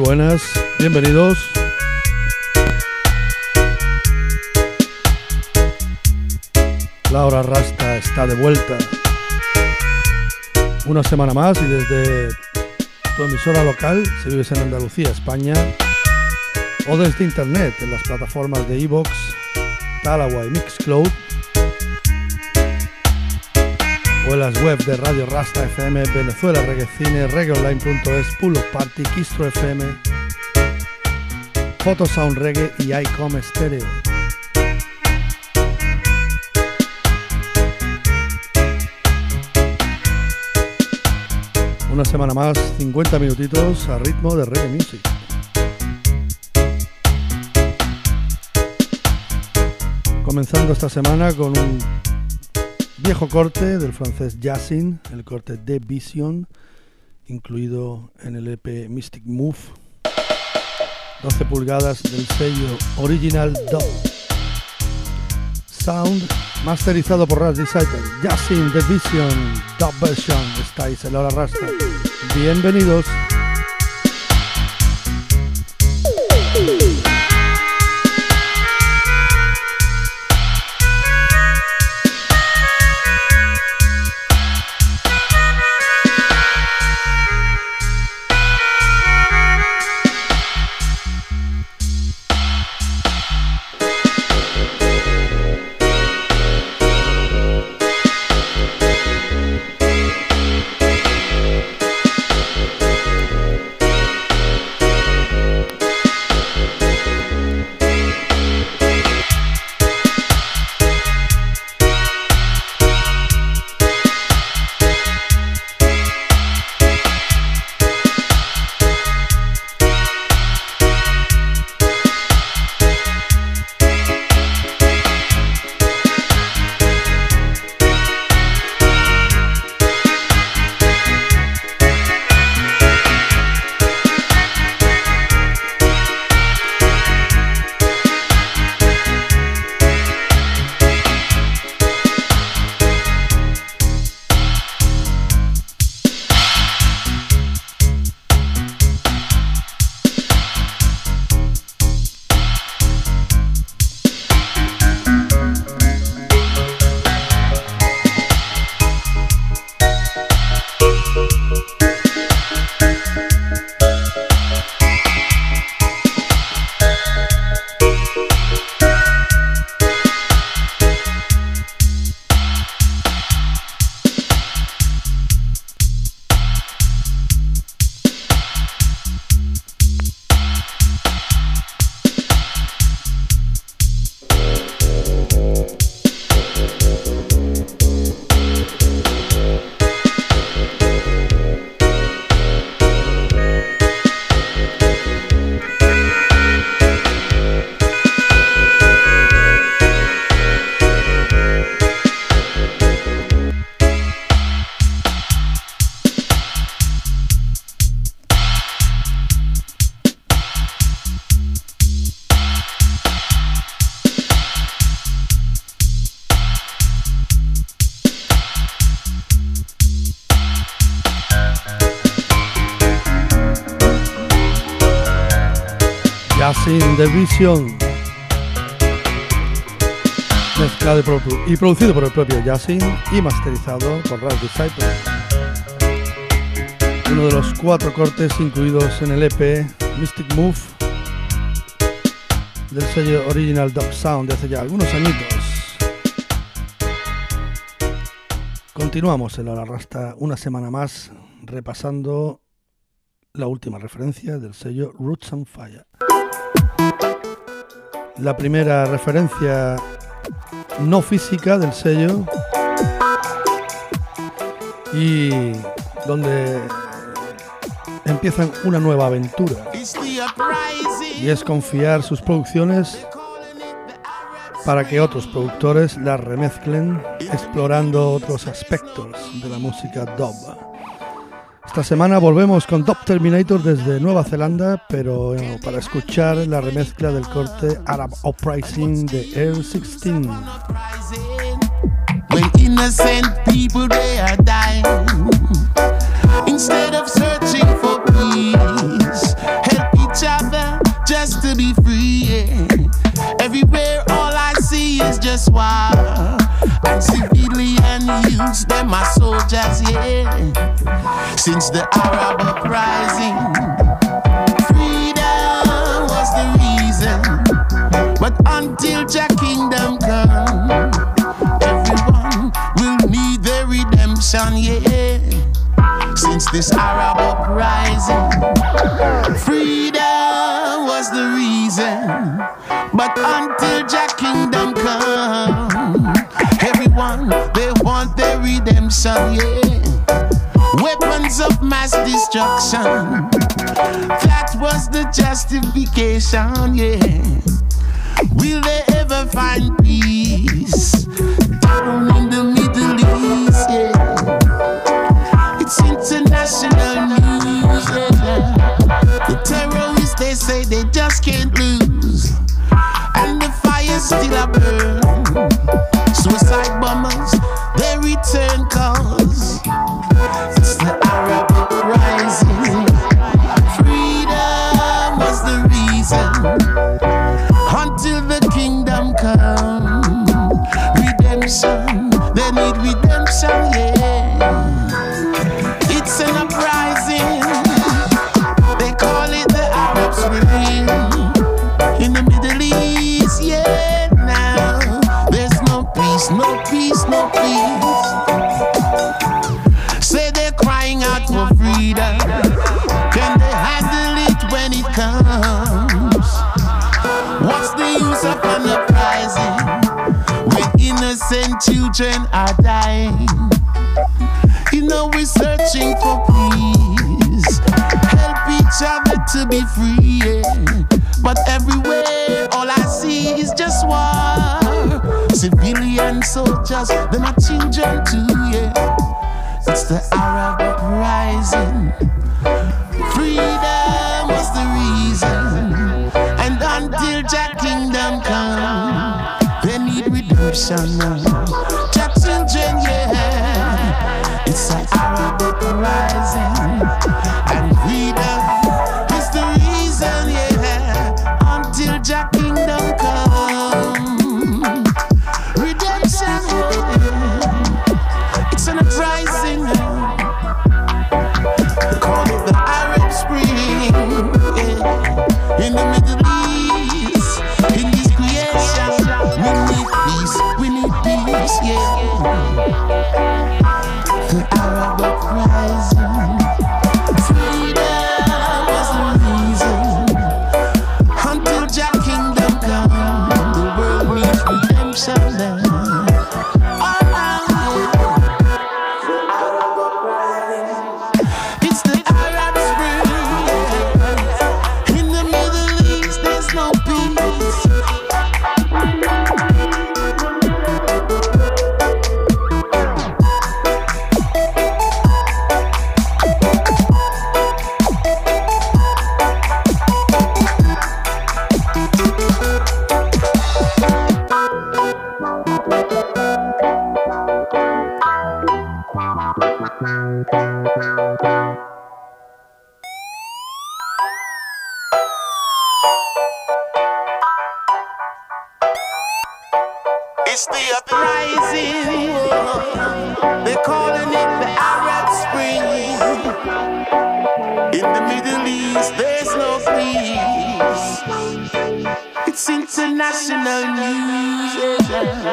buenas, bienvenidos. La Hora Rasta está de vuelta una semana más y desde tu emisora local, si vives en Andalucía, España, o desde internet en las plataformas de iVoox, Talawa y Mixcloud, o en las webs de Radio Rasta FM, Venezuela Reggae Cine, reggaeonline.es, Pull Up Party, Kistro FM, Photosound Reggae y iCom Stereo. Una semana más, 50 minutitos a ritmo de reggae music. Comenzando esta semana con un viejo corte del francés Yassin, el corte de Vision, incluido en el EP Mystic Move, 12 pulgadas del sello Original Dub Sound, masterizado por Ras Disciple. Yassin, The Vision, Dub Version. Estáis en La Hora Rasta. Bienvenidos. Yassin, The Vision, mezclado y producido por el propio Yassin y masterizado por Ras Disciple. Uno de los 4 cortes incluidos en el EP Mystic Move del sello Original Dub Sound de hace ya algunos añitos. Continuamos en La Hora Rasta una semana más repasando la última referencia del sello Roots and Fire. La primera referencia no física del sello y donde empiezan una nueva aventura, y es confiar sus producciones para que otros productores las remezclen, explorando otros aspectos de la música dub. Esta semana volvemos con Dub Terminator desde Nueva Zelanda, pero para escuchar la remezcla del corte Arab Uprising de Air 16. When innocent people they are dying, instead of searching for peace, help it them my soldiers, yeah. Since the Arab uprising, freedom was the reason. But until Jah kingdom come, everyone will need their redemption, yeah. Since this Arab uprising, freedom was the reason. But until Jah kingdom come, everyone, they want their redemption, yeah. Weapons of mass destruction, that was the justification, yeah. Will they ever find peace down in the Middle East, yeah? It's international news, yeah. The terrorists, they say they just can't lose, and the fire still a burn. Suicide bombers, they return calls. It's the Arab uprising. Freedom was the reason. Until the kingdom come, redemption, they need redemption, yeah. It's an uprising, they call it the Arab Spring. In the Middle East, yeah, now there's no peace, no peace, no peace. Say they're crying out for freedom, can they handle it when it comes? What's the use of an uprising when innocent children are dying? You know we're searching for peace, help each other to be free, yeah. But everywhere all I see is just war. Civilian soldiers, them are children too, yeah. It's the Arab uprising. Freedom was the reason. And until Jah kingdom come, they need redemption now. Jah children, yeah. It's an Arab uprising. And freedom is the reason, yeah. Until Jah kingdom come, redemption, yeah. It's an uprising now. They call it the Arab Spring, yeah. In the Middle East, in this creation, we need peace, yeah. The Arab uprising, freedom was the reason. Until Jah kingdom come, the world needs redemption now. It's the Arab Spring, yeah. In the Middle East, there's no peace. It's the uprising, they're calling it the Arab Spring. In the Middle East, there's no peace. It's international news, yeah.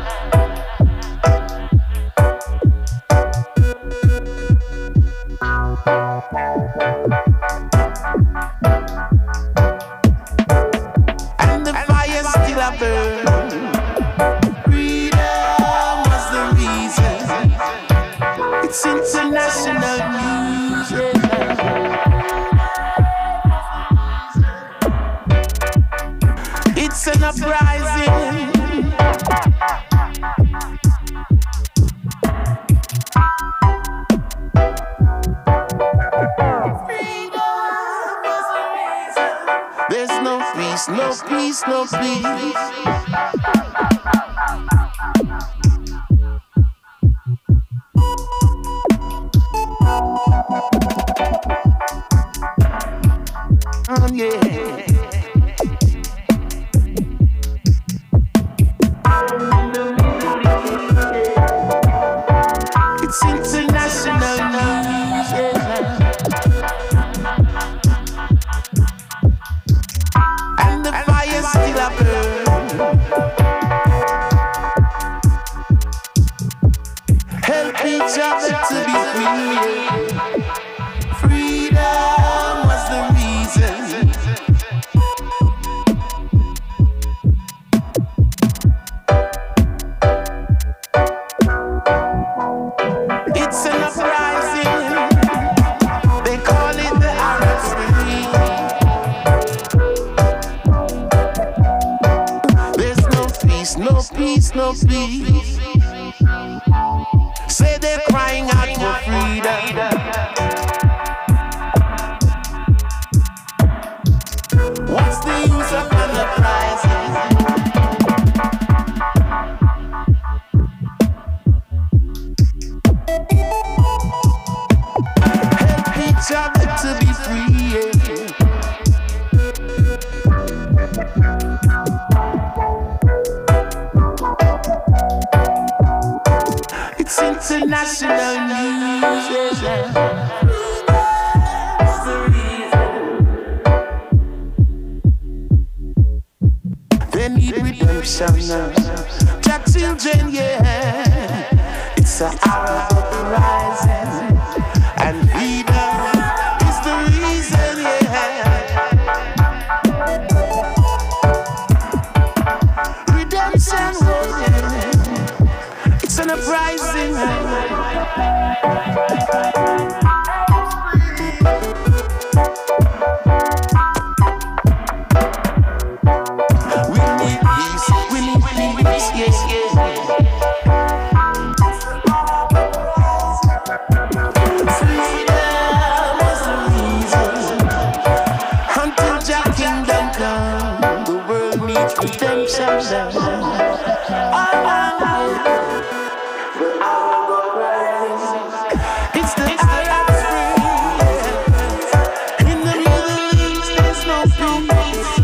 And the fire still a burn. It's international news, yeah. It's an uprising. There's no peace, no peace, no peace. Yeah. It's international news, yeah. And the fire still a burn. Help each other to be free. Freedom was the reason. It's an uprising. They call it the Arab Spring. There's no peace, no peace, no peace. Say they're crying out for freedom. What's the use of an uprising? Help each other to be free, yeah. It's international news, yeah. They need redemption now. Jack children, yeah. It's an Arab uprising. And freedom is the reason, yeah. Redemption, yeah. It's an uprising. We need peace, yes, yes. Freedom is the reason. Until Jah kingdom come, the world needs redemption. It's the Arab Spring. In the Middle East, there's no peace.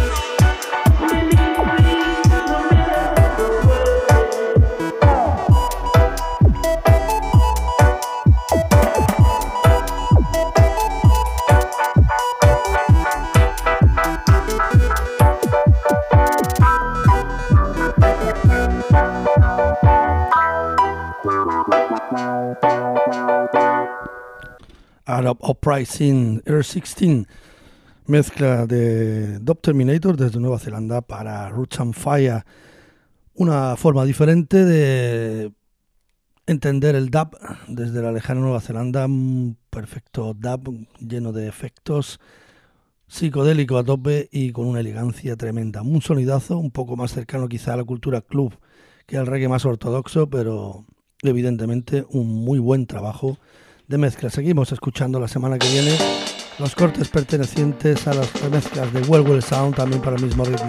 Arab Uprising Air 16, mezcla de Dub Terminator desde Nueva Zelanda para Roots and Fire, una forma diferente de entender el dub desde la lejana Nueva Zelanda, un perfecto dub lleno de efectos, psicodélico a tope y con una elegancia tremenda, un sonidazo un poco más cercano quizá a la cultura club que al reggae más ortodoxo, pero evidentemente un muy buen trabajo de mezcla. Seguimos escuchando la semana que viene los cortes pertenecientes a las remezclas de Well Sound, también para el mismo ritmo.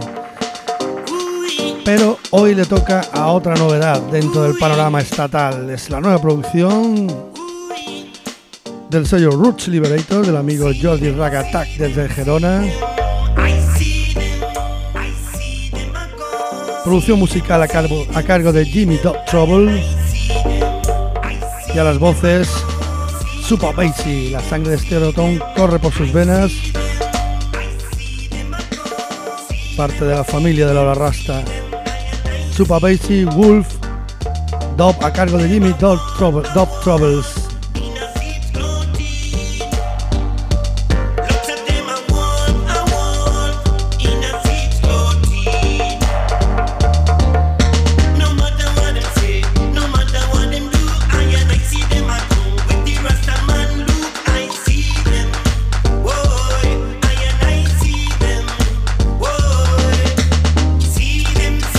Pero hoy le toca a otra novedad dentro del panorama estatal. Es la nueva producción del sello Roots Liberator del amigo Jordi Ragatak desde Gerona. Producción musical a cargo de Jimmy Dog Trouble. Y a las voces Super Bassy, la sangre de Stereoton corre por sus venas. Parte de la familia de la Rasta. Super Bassy, Wolf, Dub a cargo de Jimmy Dub Troubles.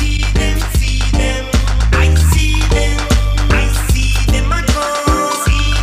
I see them.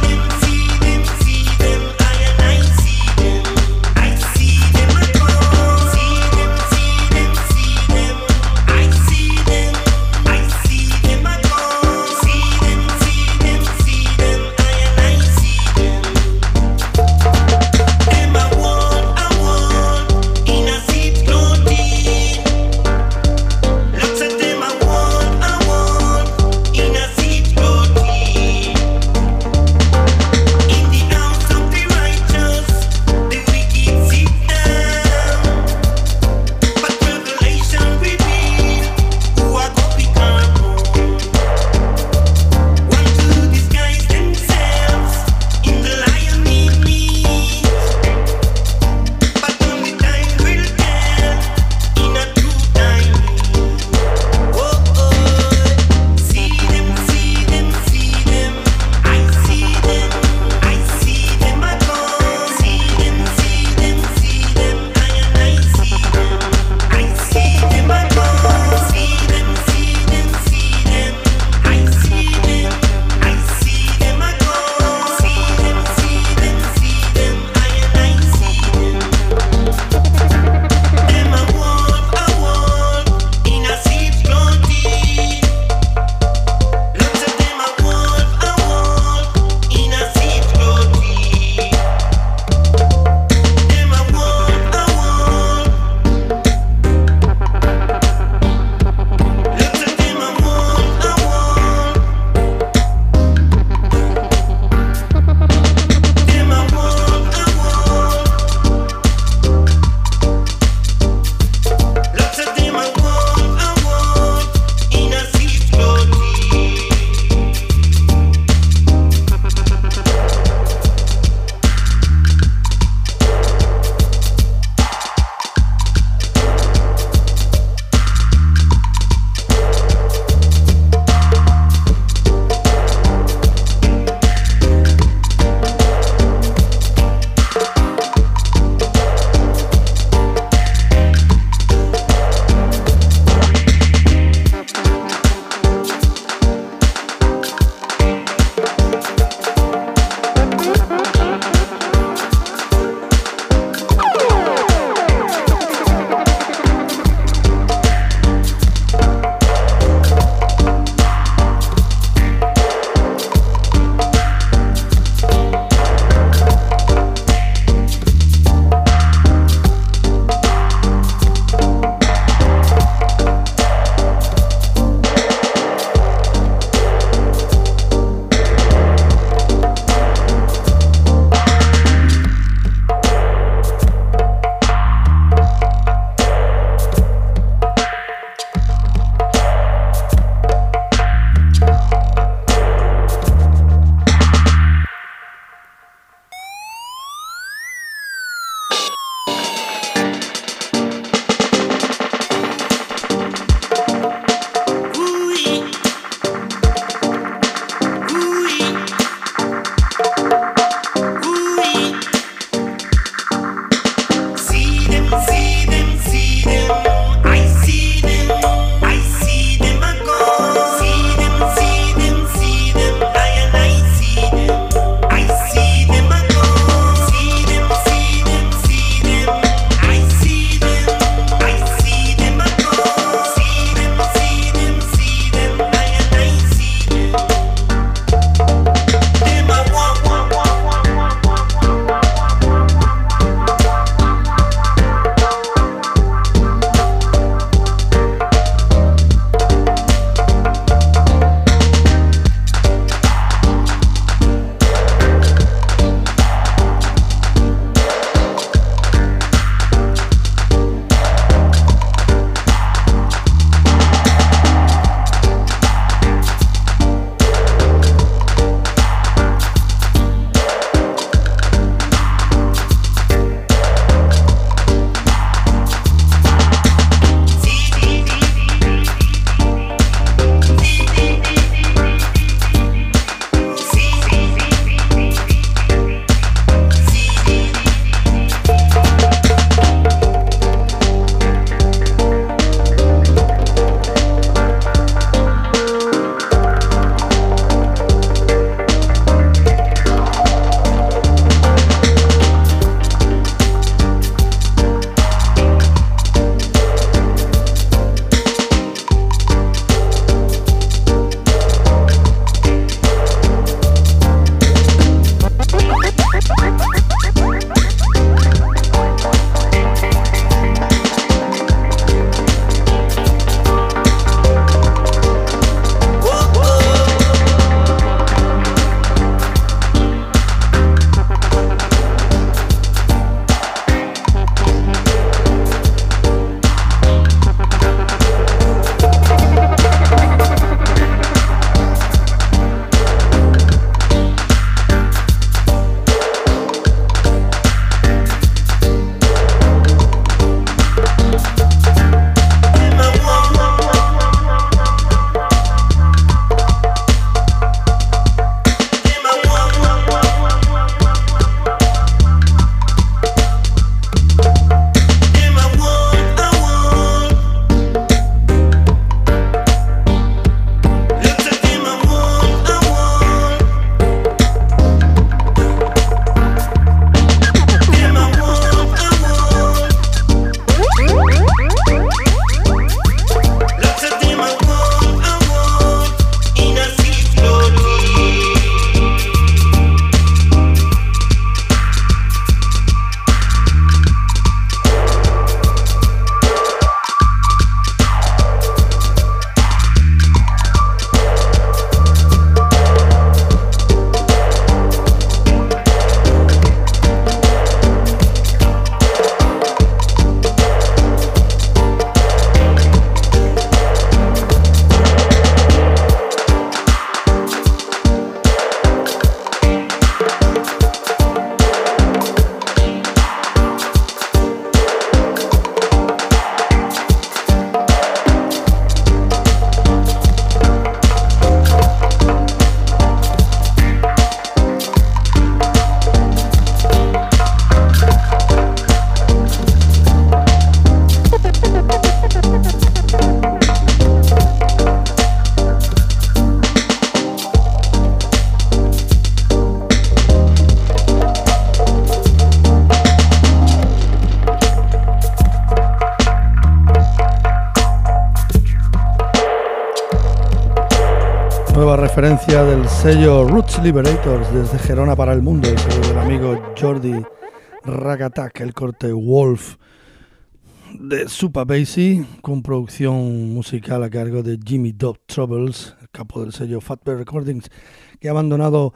nueva referencia del sello Roots Liberators desde Gerona para el mundo, el sello del amigo Jordi Ragatak, el corte Wolf de Super Bassy, con producción musical a cargo de Jimmy Dub Troubles, el capo del sello Fatbear Recordings, que ha abandonado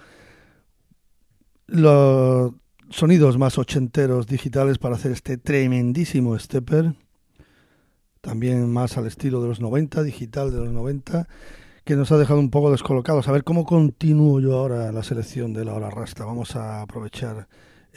los sonidos más ochenteros digitales para hacer este tremendísimo stepper, también más al estilo de los 90, digital de los 90, que nos ha dejado un poco descolocados. A ver cómo continúo yo ahora la selección de la hora rasta. Vamos a aprovechar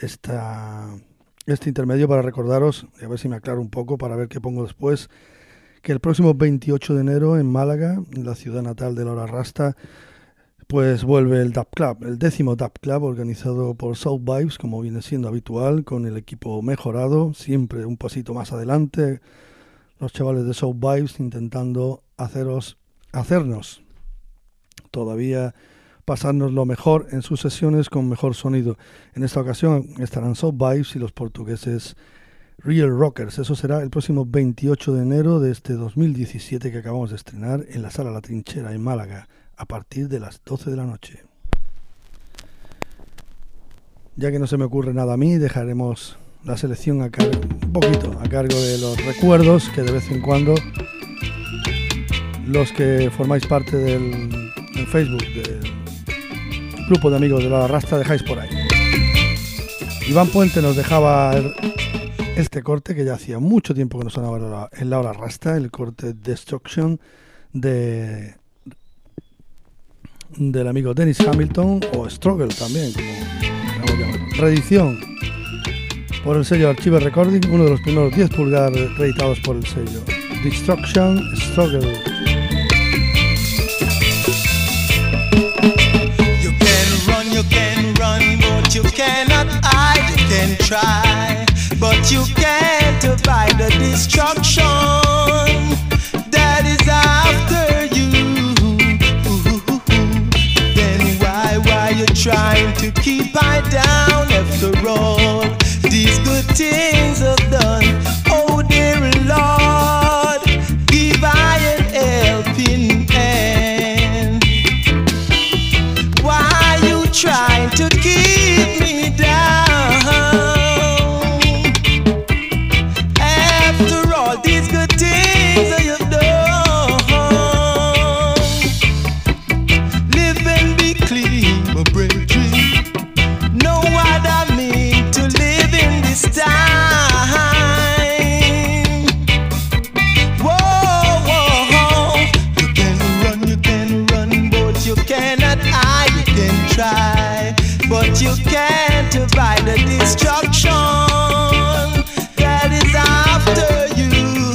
este intermedio para recordaros, y a ver si me aclaro un poco para ver qué pongo después, que el próximo 28 de enero en Málaga, en la ciudad natal de la hora rasta, pues vuelve el Dub Club, el 10º Dub Club, organizado por South Vibes, como viene siendo habitual, con el equipo mejorado, siempre un pasito más adelante, los chavales de South Vibes intentando hacernos todavía pasarnos lo mejor en sus sesiones con mejor sonido. En esta ocasión estarán South Vibes y los portugueses Real Rockers. Eso será el próximo 28 de enero de este 2017 que acabamos de estrenar en la Sala La Trinchera en Málaga a partir de las 12 de la noche. Ya que no se me ocurre nada a mí, dejaremos la selección un poquito a cargo de los recuerdos que de vez en cuando los que formáis parte del Facebook del grupo de amigos de la Rasta dejáis por ahí. Iván Puente nos dejaba este corte que ya hacía mucho tiempo que no sonaba en la hora Rasta, el corte Destruction del amigo Dennis Hamilton, o Struggle también, como queramos llamarlo. Reedición por el sello Archive Recording, uno de los primeros 10 pulgadas reeditados por el sello. Destruction, Struggle. You can run, but you cannot hide. You can try, but you can't avoid the destruction that is after you. Then why you trying to keep I down? After all, these good things have done. Oh dear Lord, give I an helping hand. Why you trying to keep me down? After all these good things that you've done, live and be clean, my brethren. Know what I mean to live in this time. Whoa, whoa. You can run, but you cannot hide. You can try, but you can't avoid the destruction that is after you.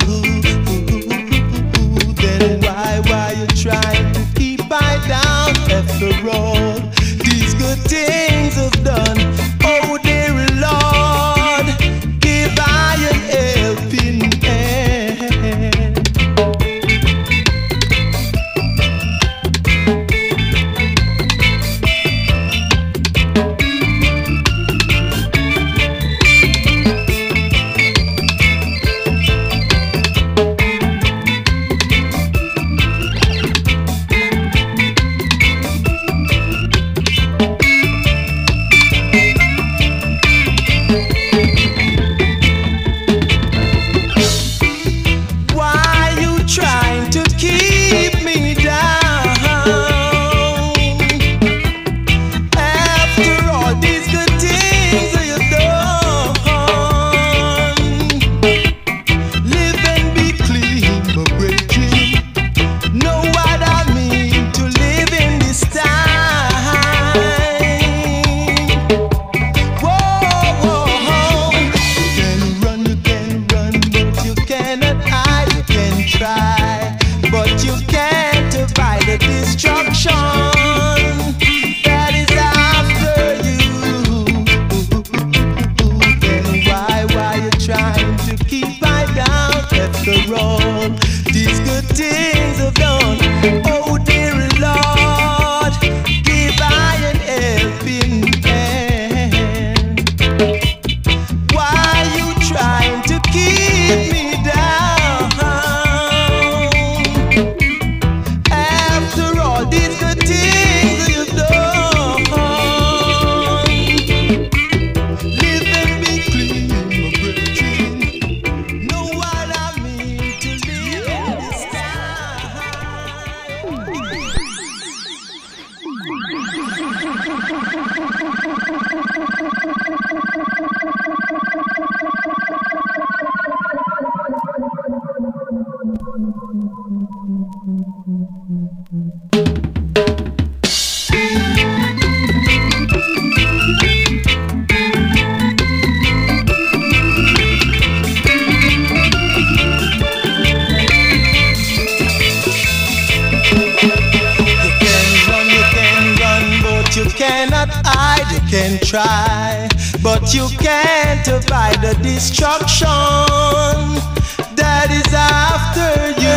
Then why you trying to keep I down? After all these good things have done, oh dear Lord, give I an helping hand. can try, but you can't avoid the destruction that is after you.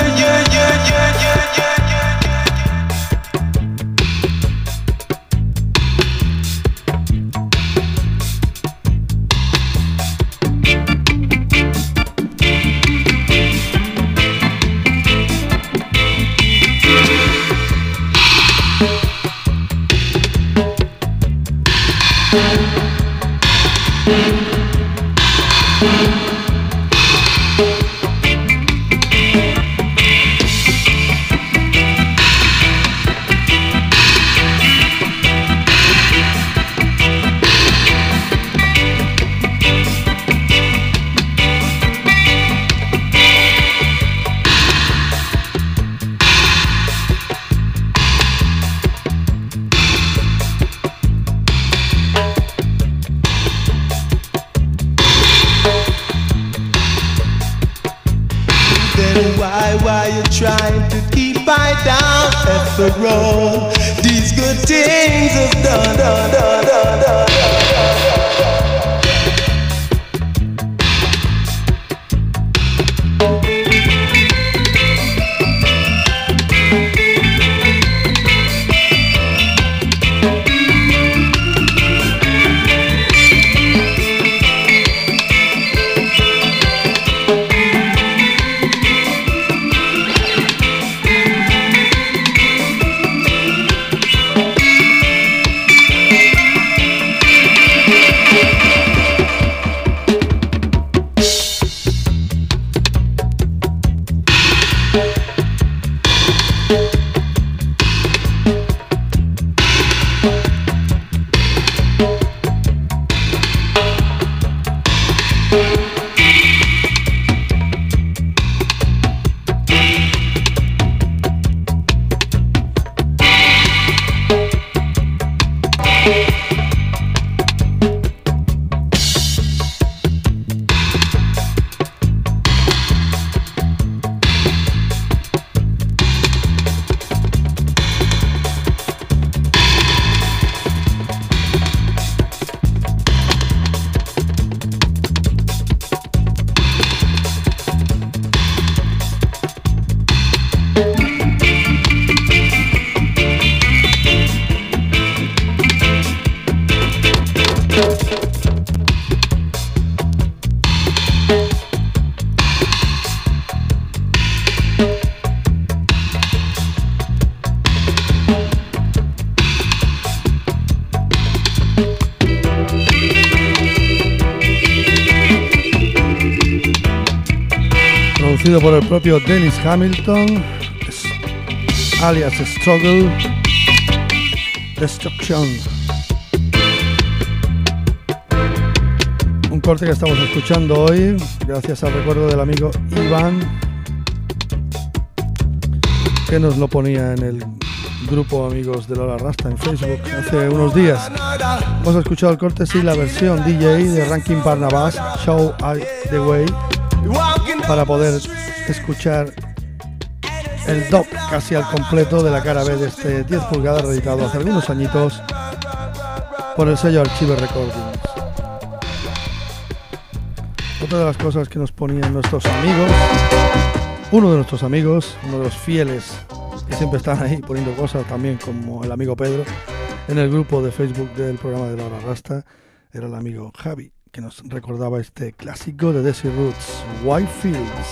Why you trying to keep I down at the road? These good things have done. Producido por el propio Dennis Hamilton, alias Struggle Destruction. Un corte que estamos escuchando hoy gracias al recuerdo del amigo Iván, que nos lo ponía en el grupo Amigos de Lola Rasta en Facebook hace unos días. Hemos escuchado el corte, sí, la versión DJ de Rankin Barnabas, Show I the Way, para poder escuchar el dub casi al completo de la cara B de este 10 pulgadas reeditado hace algunos añitos por el sello Archive Recordings. Otra de las cosas que nos ponían nuestros amigos, uno de nuestros amigos, uno de los fieles que siempre están ahí poniendo cosas, también como el amigo Pedro, en el grupo de Facebook del programa de Laura Rasta, era el amigo Javi, que nos recordaba este clásico de Desi Roots, White Fields.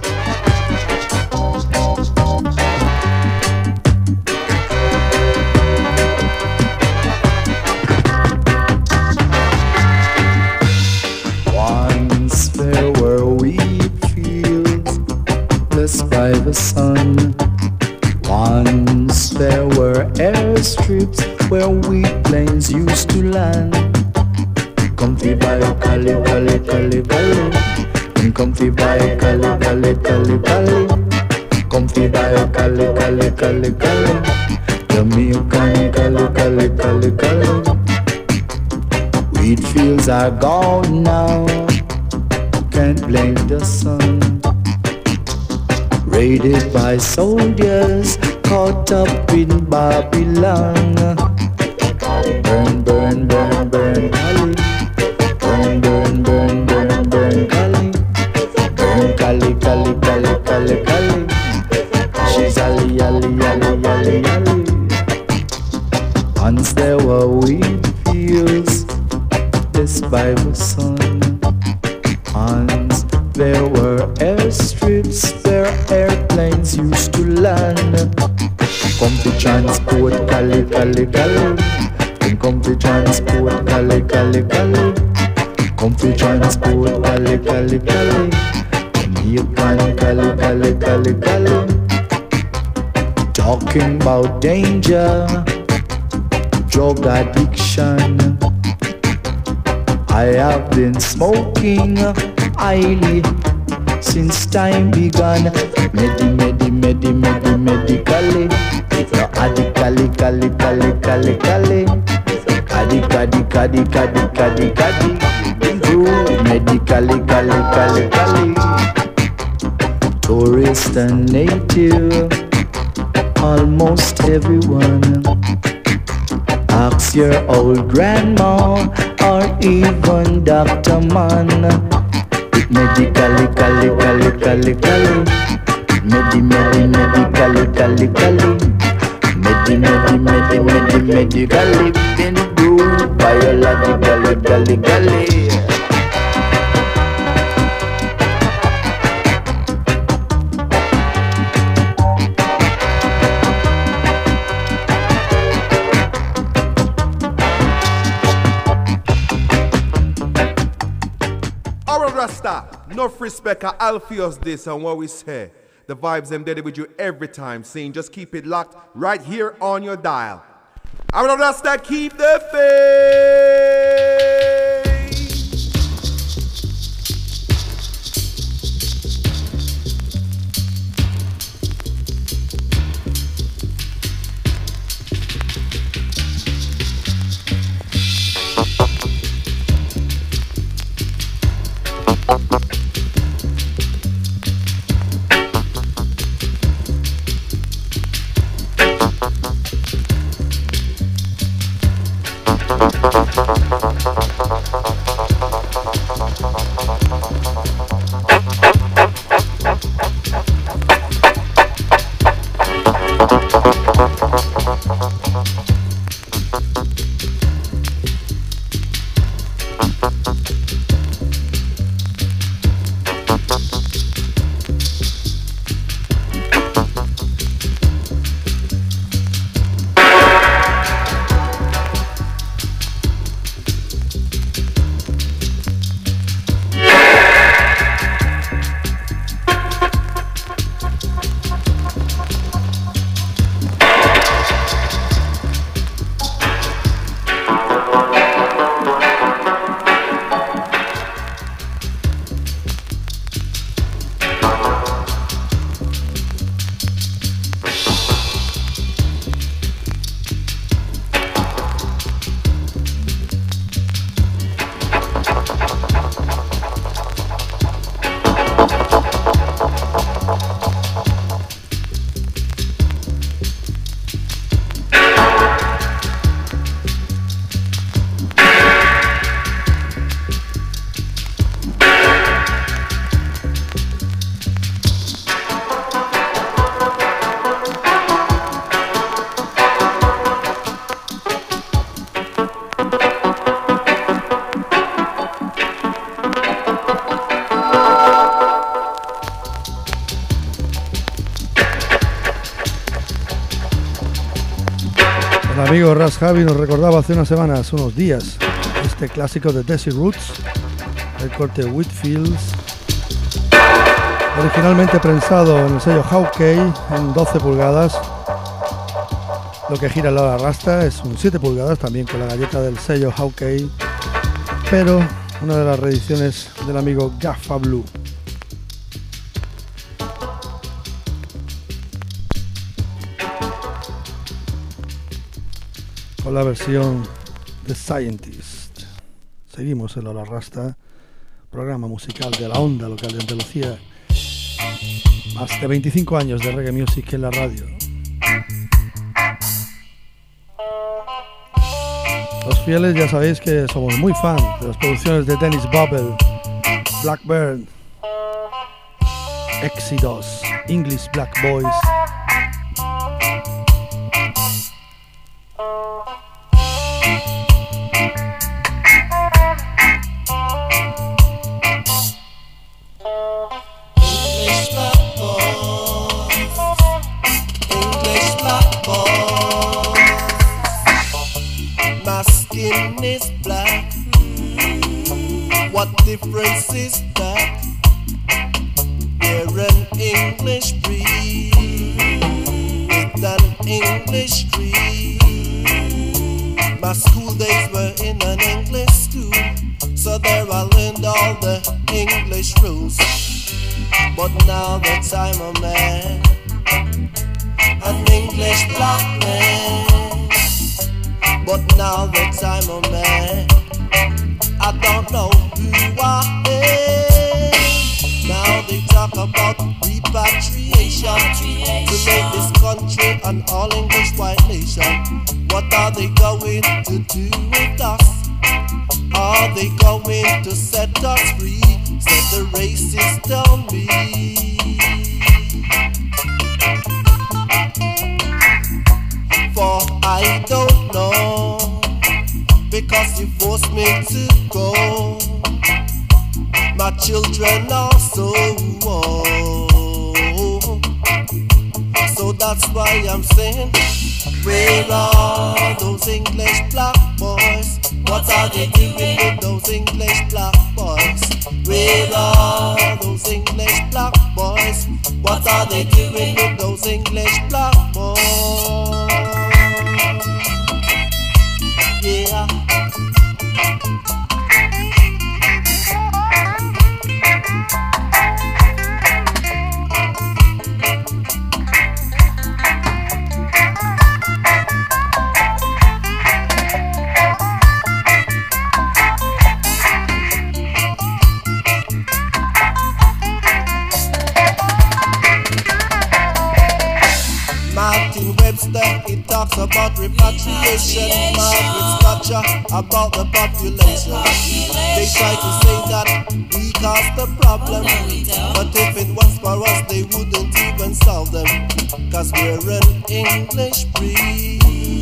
Once there were wheat fields blessed by the sun. Once there were airstrips where wheat planes used to land. Comfy by Cali, Cali, Cali, Cali. And comfy by Cali, Cali, Cali, Cali. Comfy by Cali, Cali, Cali, Cali. Jamaican Cali, Cali, Cali, Cali. Wheat fields are gone now. Can't blame the sun. Raided by soldiers caught up in Babylon. Burn, burn, burn, burn. blessed by the sun. Once there were airstrips where airplanes used to land. Come to transport, Cali, Cali, Cali. Come to transport, Cali, Cali, Cali. Come to transport, Cali, Cali, Cali. Jamaican, Cali, Cali, Cali, Cali. Talking about danger, drug addiction. I have been smoking highly since time began. Medically. No addically, cali. Cadi. Medically, cali. Tourist and native, almost everyone. Ask your old grandma or even Dr. Man. Medically, cali. Medically, been through biologically. Enough respect, I'll Alpheus this and what we say. The vibes I'm dead with you every time. Saying just keep it locked right here on your dial. I'm gonna Rasta, keep the faith. amigo Ras Javi nos recordaba hace unas semanas, unos días, este clásico de Desi Roots, el corte Whitfields, originalmente prensado en el sello Hawkeye en 12 pulgadas. Lo que gira la rasta es un 7 pulgadas, también con la galleta del sello Hawkeye, pero una de las reediciones del amigo Gaffa Blue. Con la versión The Scientist. Seguimos en la Rasta, programa musical de la onda local de Andalucía. Más de 25 años de reggae music en la radio. Los fieles ya sabéis que somos muy fan de las producciones de Dennis Bubble, Blackbird, Exodus, English Black Boys. What difference is that? We're an English breed with an English creed. My school days were in an English school, so there I learned all the English rules. But now that I'm a man, an English black man. But now that I'm a man, I don't know who I am. Now they talk about repatriation to make this country an all-English white nation. What are they going to do with us? Are they going to set us free? Said the racists tell me. For I don't know, because you forced me to go. My children are so old. So that's why I'm saying, where are those English black boys? What are they doing with those English black boys? Where are those English black boys? What are they doing with those English black boys? Yeah. It talks about repatriation, Margaret Thatcher about the population. They try to say that we caused the problem, but if it was for us, they wouldn't even solve them. Cause we're an English breed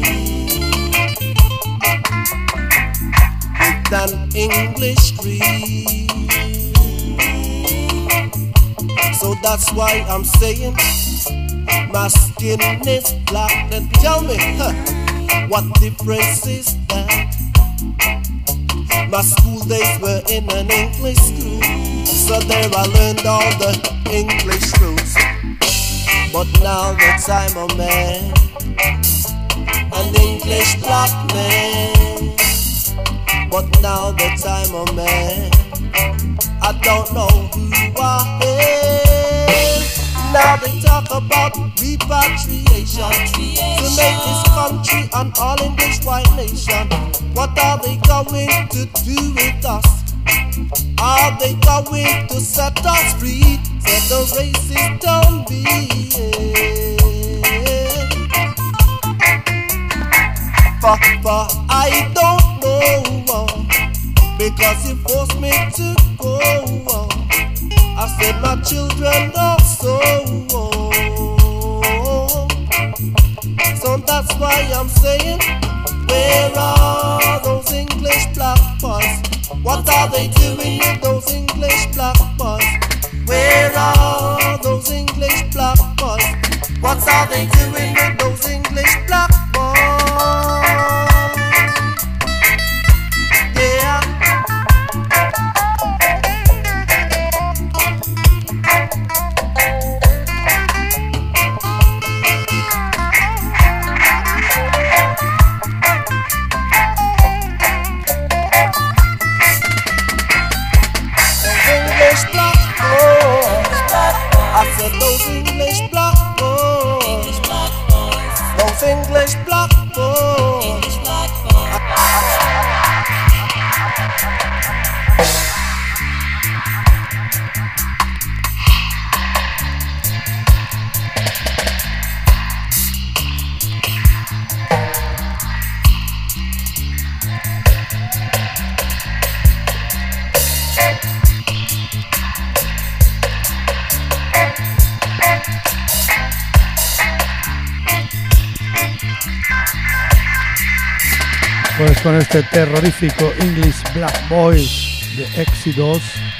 with an English creed. So that's why I'm saying my skin is black. Then tell me, what difference is that? My school days were in an English school, so there I learned all the English rules. But now that I'm a man, an English black man. But now that I'm a man, I don't know who I am. Now they talk about repatriation to make this country an all-English white nation. What are they going to do with us? Are they going to set us free? Said the racist don't be. For I don't know, because you forced me to go. I said my children are so old. So that's why I'm saying, where are those English black boys? What are they doing with those English black boys? Where are those English black boys? What are they doing with those English black boys? Yeah. Those English black boys, those English black boys. Pues con este terrorífico English Black Boys de Exodus,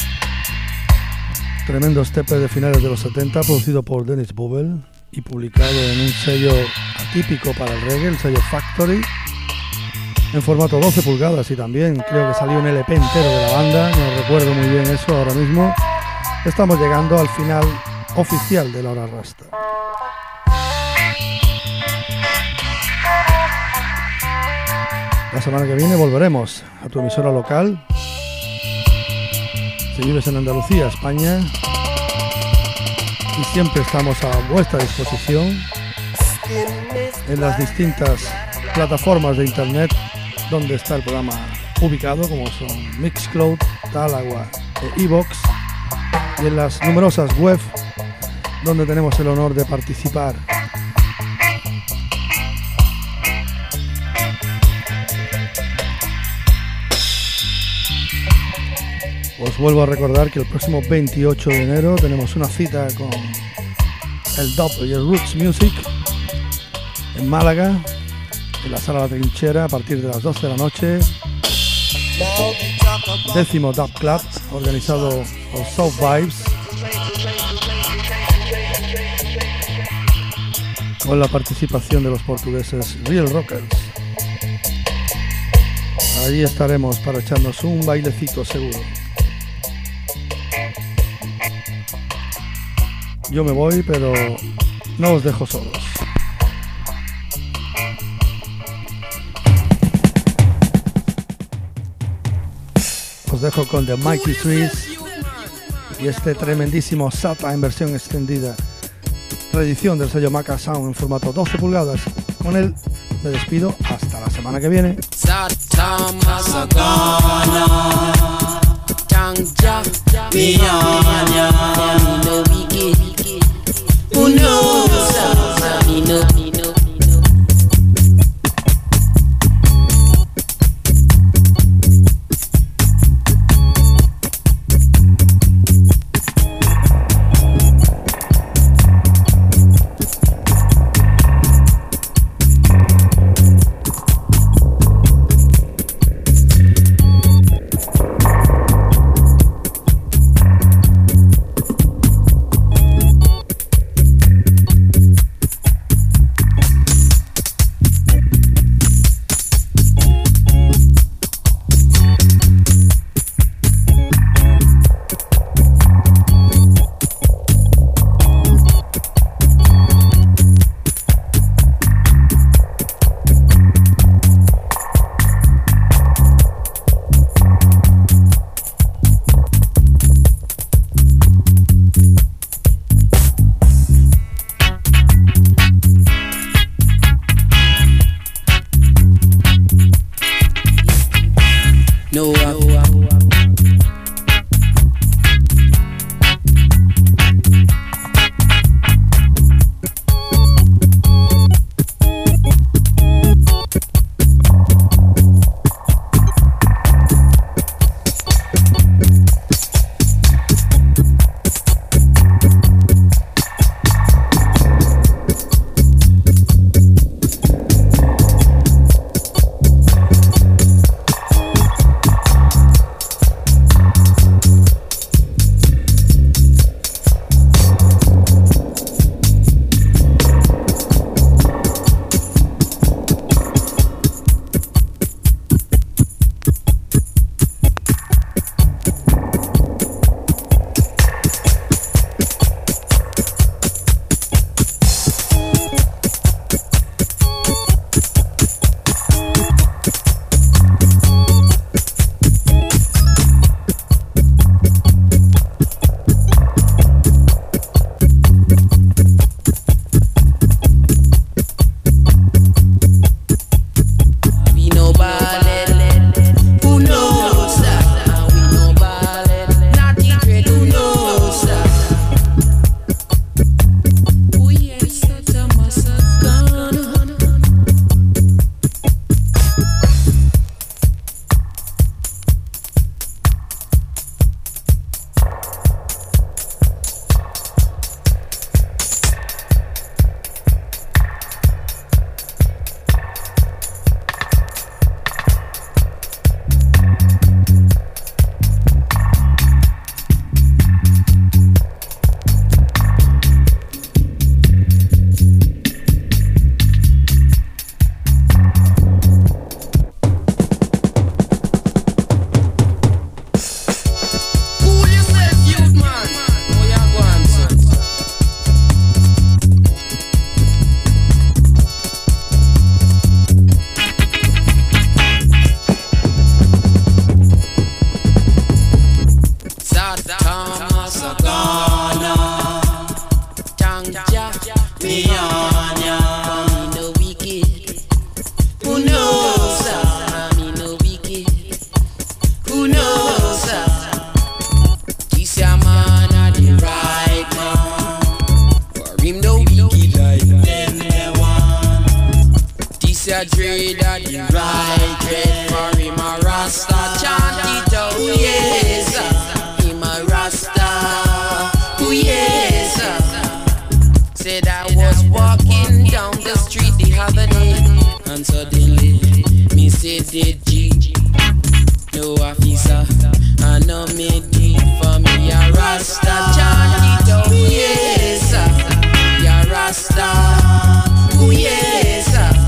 tremendo stepper de finales de los 70, producido por Dennis Bubble y publicado en un sello atípico para el reggae, el sello Factory. en formato 12 pulgadas y también creo que salió un LP entero de la banda, no recuerdo muy bien eso ahora mismo. Estamos llegando al final oficial de la hora rasta. La semana que viene volveremos a tu emisora local. Si vives en Andalucía, España, y siempre estamos a vuestra disposición en las distintas plataformas de internet donde está el programa ubicado, como son Mixcloud, Talagua e iVoox, y en las numerosas web donde tenemos el honor de participar. Os vuelvo a recordar que el próximo 28 de enero tenemos una cita con el Dub y el Roots Music en Málaga, en la Sala La Trinchera, a partir de las 12 de la noche. 10º Dub Club, organizado por South Vibes, con la participación de los portugueses Real Rockers. Allí estaremos para echarnos un bailecito seguro. Yo me voy, pero no os dejo solos. Os dejo con The Mighty Trees y este tremendísimo Sata en versión extendida, reedición del sello Maca Sound en formato 12 pulgadas. Con él me despido hasta la semana que viene. me on ya. Me no wicked. Who knows? Me no wicked. Who knows? This a man a the right man. For him no wicked like them they want. This a dread a the right dread. For him a Rasta chant it out, yes. Him a Rasta, oh yes. Said I was walking down the street the other day, and suddenly me said the G. No officer, I know me deep for me a Rasta chant it out, yes. Ya Rasta, oh yes.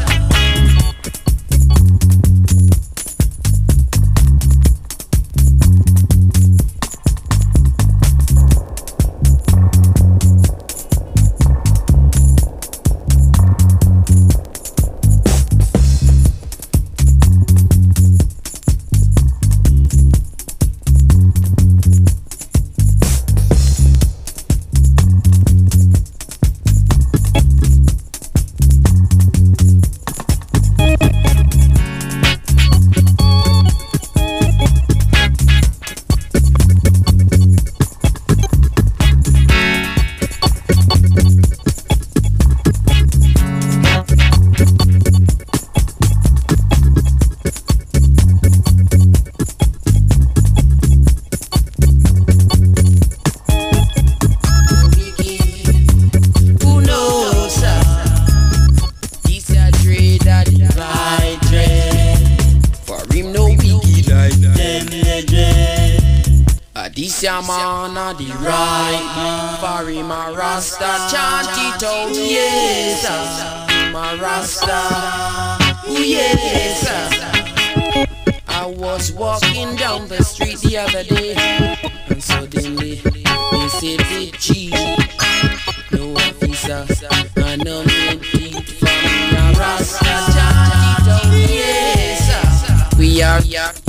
Man a the right man. For him a Rasta chant it out, yes. Him a Rasta, oh yes. I was walking down the street the other day, and suddenly me said the G. No officer, I know me beat for me a Rasta chant it out, yes. We are